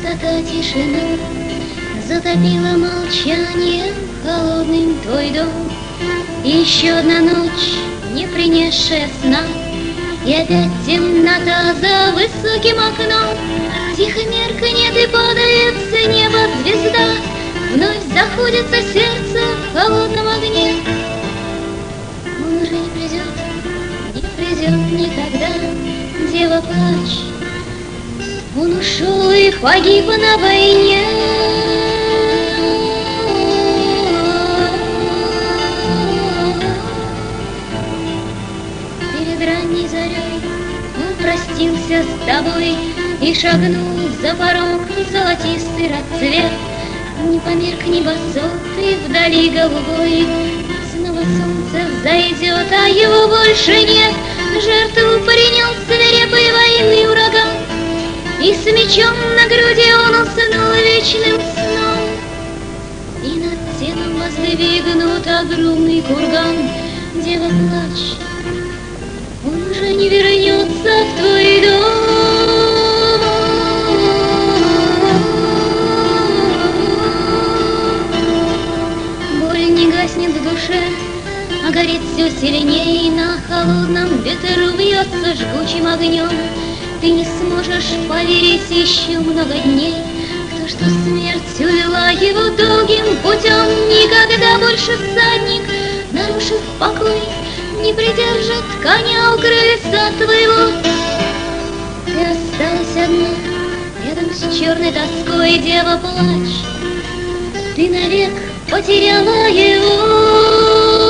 Пустота, тишина затопила молчанием холодным твой дом. И еще одна ночь, не принесшая сна, и опять темнота за высоким окном. Тихо меркнет и падает с неба звезда, вновь заходится сердце в холодном огне. Он уже не придет никогда, дева, плачь. Он ушел и погиб на войне. Перед ранней зарей он простился с тобой и шагнул за порог золотистый расцвет. Не померк небосвод вдали голубой, снова солнце взойдет, а его больше нет. Жертву принял свирепый военный ураган, и с мечом на груди он уснул вечным сном. И над телом воздвигнут огромный курган. Дева, плачь, он уже не вернется в твой дом. Боль не гаснет в душе, а горит все сильней, на холодном ветру бьется жгучим огнем. Ты не сможешь поверить еще много дней в то, что смерть увела его долгим путем. Никогда больше всадник, нарушив покой, не придержит коня у крыльца твоего. Ты осталась одна, рядом с черной тоской, дева, плачь. Ты навек потеряла его.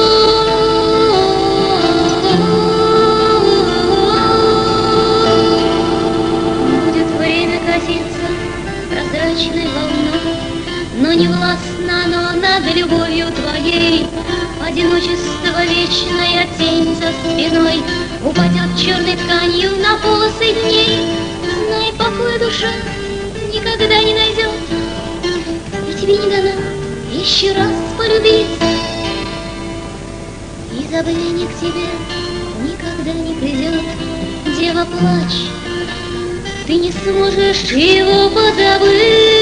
Прозрачной волной, но не властно оно над любовью твоей. Одиночество вечная тень за спиной упадет черной тканью на полосы дней. Знай, покой душа никогда не найдет, и тебе не дано еще раз полюбить. И забвение к тебе никогда не придет. Дева, плачь, ты не сможешь его позабыть.